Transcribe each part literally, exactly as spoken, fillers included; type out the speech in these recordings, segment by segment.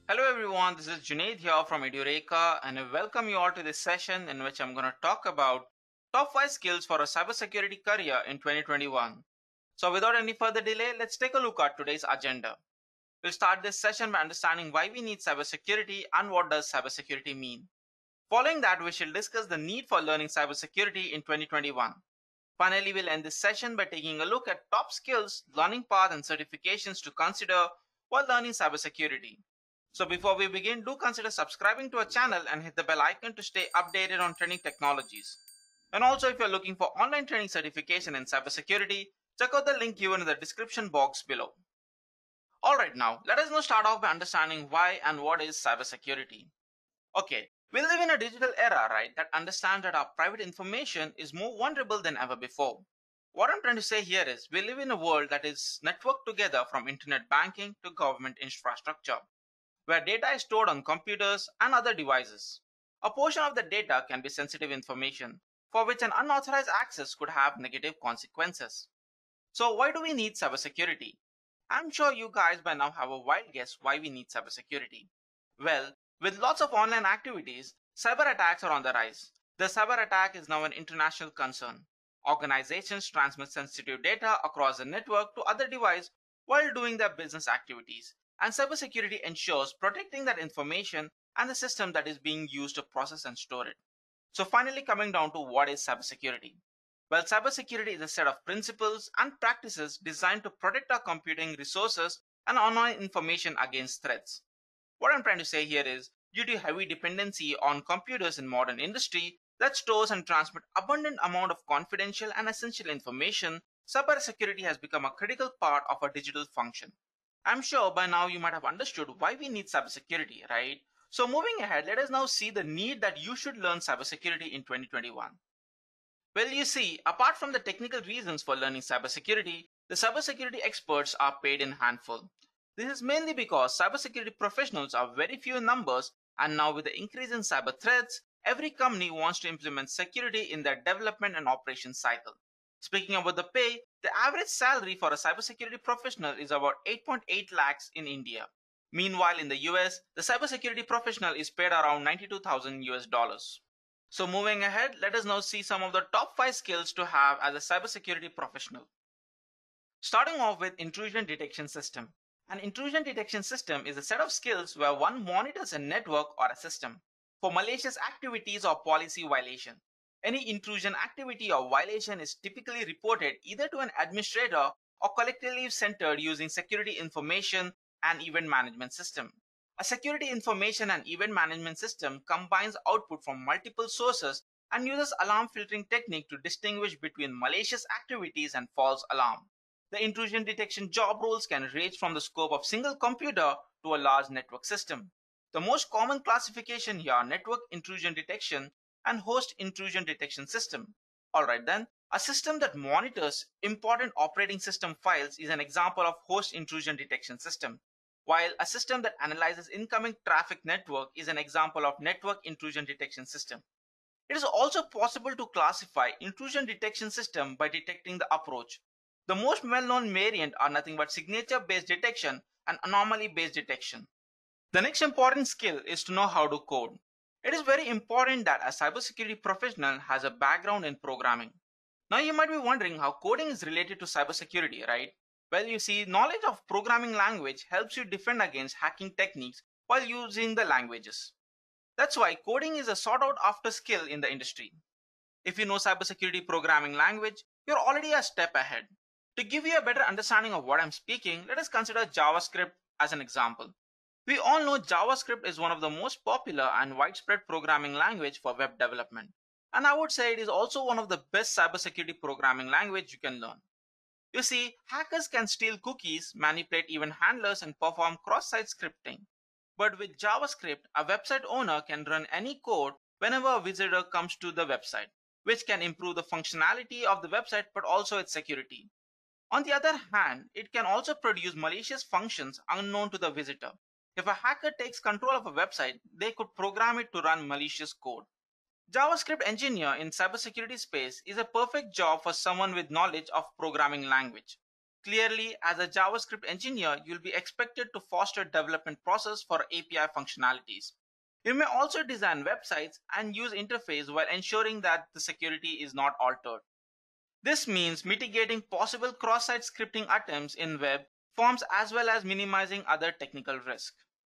Hello everyone, this is Junaid here from Edureka and I welcome you all to this session in which I'm going to talk about top five skills for a cybersecurity career in twenty twenty-one. So without any further delay, let's take a look at today's agenda. We'll start this session by understanding why we need cybersecurity and what does cybersecurity mean. Following that, we shall discuss the need for learning cybersecurity in twenty twenty-one. Finally, we'll end this session by taking a look at top skills, learning path and certifications to consider while learning cybersecurity. So before we begin, do consider subscribing to our channel and hit the bell icon to stay updated on trending technologies. And also, if you're looking for online training certification in cybersecurity, check out the link given in the description box below. Alright, now let us now start off by understanding why and what is cybersecurity. Okay, we live in a digital era, right, that understands that our private information is more vulnerable than ever before. What I'm trying to say here is we live in a world that is networked together from internet banking to government infrastructure, where data is stored on computers and other devices. A portion of the data can be sensitive information, for which an unauthorized access could have negative consequences. So why do we need cybersecurity? I'm sure you guys by now have a wild guess why we need cybersecurity. Well, with lots of online activities, cyber attacks are on the rise. The cyber attack is now an international concern. Organizations transmit sensitive data across the network to other devices while doing their business activities. And cybersecurity ensures protecting that information and the system that is being used to process and store it. So finally, coming down to what is cybersecurity? Well, cybersecurity is a set of principles and practices designed to protect our computing resources and online information against threats. What I'm trying to say here is, due to heavy dependency on computers in modern industry that stores and transmit abundant amount of confidential and essential information, cybersecurity has become a critical part of our digital function. I'm sure by now you might have understood why we need cybersecurity, right? So moving ahead, let us now see the need that you should learn cybersecurity in twenty twenty-one. Well, you see, apart from the technical reasons for learning cybersecurity, the cybersecurity experts are paid in handful. This is mainly because cybersecurity professionals are very few in numbers, and now with the increase in cyber threats, every company wants to implement security in their development and operation cycle. Speaking about the pay, the average salary for a cybersecurity professional is about eight point eight lakhs in India. Meanwhile, in the U S, the cybersecurity professional is paid around ninety-two thousand U S dollars. So moving ahead, let us now see some of the top five skills to have as a cybersecurity professional. Starting off with intrusion detection system. An intrusion detection system is a set of skills where one monitors a network or a system for malicious activities or policy violation. Any intrusion activity or violation is typically reported either to an administrator or collectively centered using security information and event management system. A security information and event management system combines output from multiple sources and uses alarm filtering technique to distinguish between malicious activities and false alarm. The intrusion detection job roles can range from the scope of single computer to a large network system. The most common classification here are network intrusion detection and host intrusion detection system. Alright then, a system that monitors important operating system files is an example of host intrusion detection system, while a system that analyzes incoming traffic network is an example of network intrusion detection system. It is also possible to classify intrusion detection system by detecting the approach. The most well-known variant are nothing but signature-based detection and anomaly-based detection. The next important skill is to know how to code. It is very important that a cybersecurity professional has a background in programming. Now you might be wondering how coding is related to cybersecurity, right? Well, you see, knowledge of programming language helps you defend against hacking techniques while using the languages. That's why coding is a sought out after skill in the industry. If you know cybersecurity programming language, you're already a step ahead. To give you a better understanding of what I'm speaking, let us consider JavaScript as an example. We all know JavaScript is one of the most popular and widespread programming language for web development. And I would say it is also one of the best cybersecurity programming language you can learn. You see, hackers can steal cookies, manipulate event handlers, and perform cross-site scripting. But with JavaScript, a website owner can run any code whenever a visitor comes to the website, which can improve the functionality of the website but also its security. On the other hand, it can also produce malicious functions unknown to the visitor. If a hacker takes control of a website, they could program it to run malicious code. JavaScript engineer in cybersecurity space is a perfect job for someone with knowledge of programming language. Clearly, as a JavaScript engineer, you'll be expected to foster development process for A P I functionalities. You may also design websites and use interface while ensuring that the security is not altered. This means mitigating possible cross-site scripting attempts in web forms as well as minimizing other technical risk.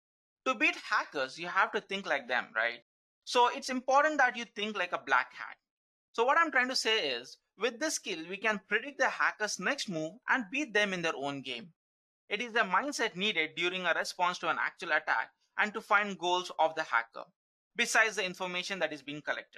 To beat hackers, you have to think like them, right? So it's important that you think like a black hat. So what I'm trying to say is, with this skill, we can predict the hacker's next move and beat them in their own game. It is the mindset needed during a response to an actual attack and to find goals of the hacker, besides the information that is being collected.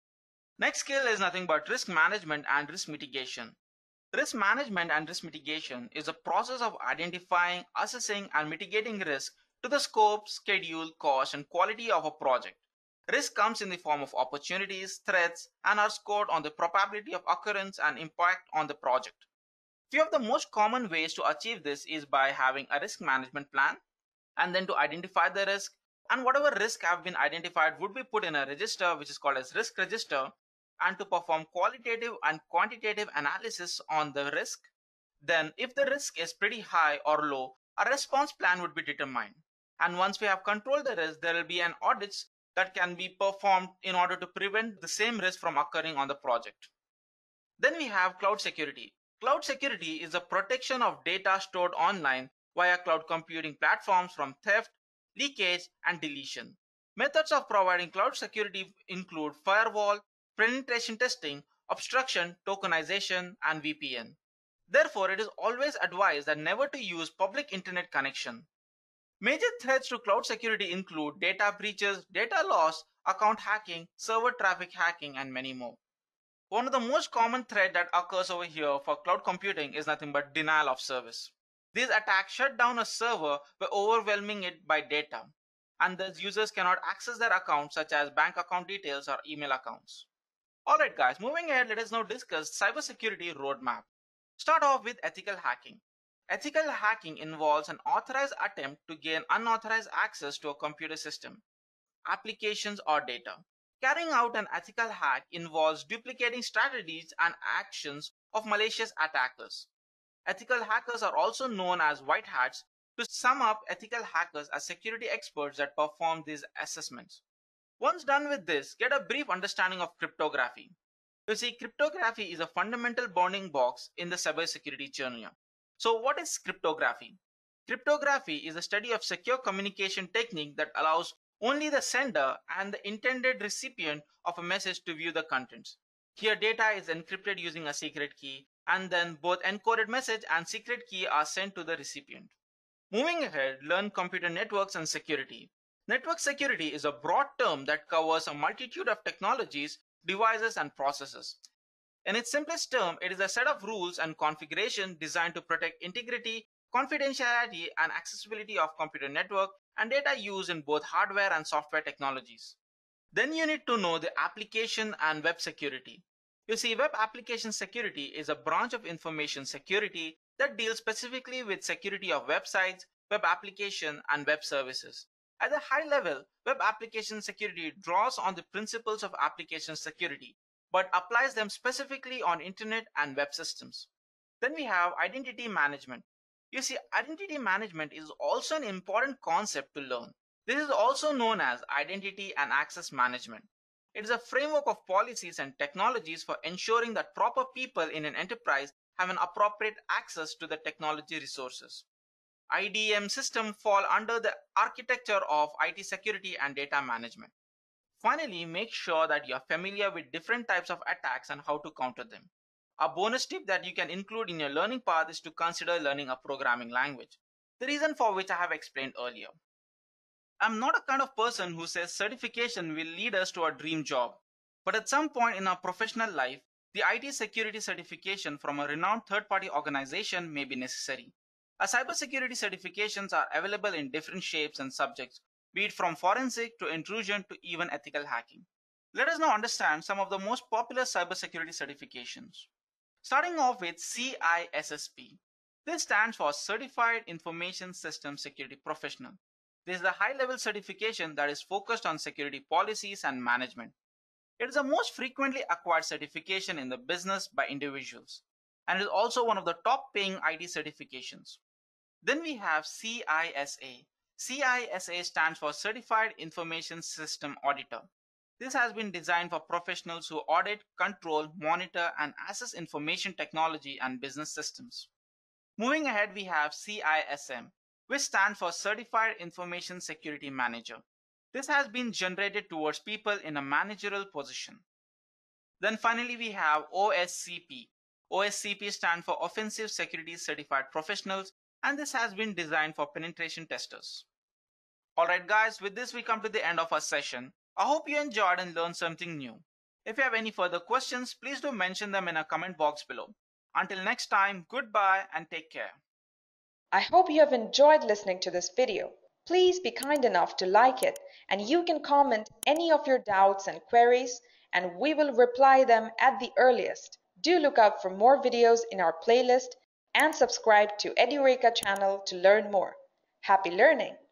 Next skill is nothing but risk management and risk mitigation. Risk management and risk mitigation is a process of identifying, assessing, and mitigating risk to the scope, schedule, cost, and quality of a project. Risk comes in the form of opportunities, threats, and are scored on the probability of occurrence and impact on the project. Few of the most common ways to achieve this is by having a risk management plan, and then to identify the risk, and whatever risk have been identified would be put in a register which is called as risk register, and to perform qualitative and quantitative analysis on the risk. Then if the risk is pretty high or low, a response plan would be determined. And once we have controlled the risk, there will be an audits that can be performed in order to prevent the same risk from occurring on the project. Then we have cloud security. Cloud security is the protection of data stored online via cloud computing platforms from theft, leakage, and deletion. Methods of providing cloud security include firewall, penetration testing, obstruction, tokenization, and V P N. Therefore, it is always advised that never to use public internet connection. Major threats to cloud security include data breaches, data loss, account hacking, server traffic hacking, and many more. One of the most common threat that occurs over here for cloud computing is nothing but denial of service. These attacks shut down a server by overwhelming it by data, and thus users cannot access their accounts such as bank account details or email accounts. Alright guys, moving ahead, let us now discuss cybersecurity roadmap. Start off with ethical hacking. Ethical hacking involves an authorized attempt to gain unauthorized access to a computer system, applications, or data. Carrying out an ethical hack involves duplicating strategies and actions of malicious attackers. Ethical hackers are also known as white hats. To sum up, ethical hackers are security experts that perform these assessments. Once done with this, get a brief understanding of cryptography. You see, cryptography is a fundamental bounding box in the cybersecurity journey. So what is cryptography? Cryptography is a study of secure communication technique that allows only the sender and the intended recipient of a message to view the contents. Here data is encrypted using a secret key, and then both encoded message and secret key are sent to the recipient. Moving ahead, learn computer networks and security. Network security is a broad term that covers a multitude of technologies, devices, and processes. In its simplest term, it is a set of rules and configuration designed to protect integrity, confidentiality, and accessibility of computer network and data used in both hardware and software technologies. Then you need to know the application and web security. You see, web application security is a branch of information security that deals specifically with security of websites, web application, and web services. At a high level, web application security draws on the principles of application security, but applies them specifically on internet and web systems. Then we have identity management. You see, identity management is also an important concept to learn. This is also known as identity and access management. It is a framework of policies and technologies for ensuring that proper people in an enterprise have an appropriate access to the technology resources. I D M systems fall under the architecture of I T security and data management. Finally, make sure that you are familiar with different types of attacks and how to counter them. A bonus tip that you can include in your learning path is to consider learning a programming language, the reason for which I have explained earlier. I'm not a kind of person who says certification will lead us to our dream job, but at some point in our professional life, the I T security certification from a renowned third-party organization may be necessary. A cybersecurity certifications are available in different shapes and subjects, be it from forensic to intrusion to even ethical hacking. Let us now understand some of the most popular cybersecurity certifications. Starting off with C I S S P. This stands for Certified Information System Security Professional. This is a high-level certification that is focused on security policies and management. It is the most frequently acquired certification in the business by individuals. and is also one of the top paying I T certifications. Then we have C I S A. C I S A stands for Certified Information System Auditor. This has been designed for professionals who audit, control, monitor, and assess information technology and business systems. Moving ahead, we have C I S M, which stands for Certified Information Security Manager. This has been generated towards people in a managerial position. Then finally, we have O S C P. O S C P stands for Offensive Security Certified Professionals, and this has been designed for penetration testers. Alright guys, with this we come to the end of our session. I hope you enjoyed and learned something new. If you have any further questions, please do mention them in a comment box below. Until next time, goodbye and take care. I hope you have enjoyed listening to this video. Please be kind enough to like it, and you can comment any of your doubts and queries, and we will reply them at the earliest. Do look out for more videos in our playlist and subscribe to Edureka channel to learn more. Happy learning!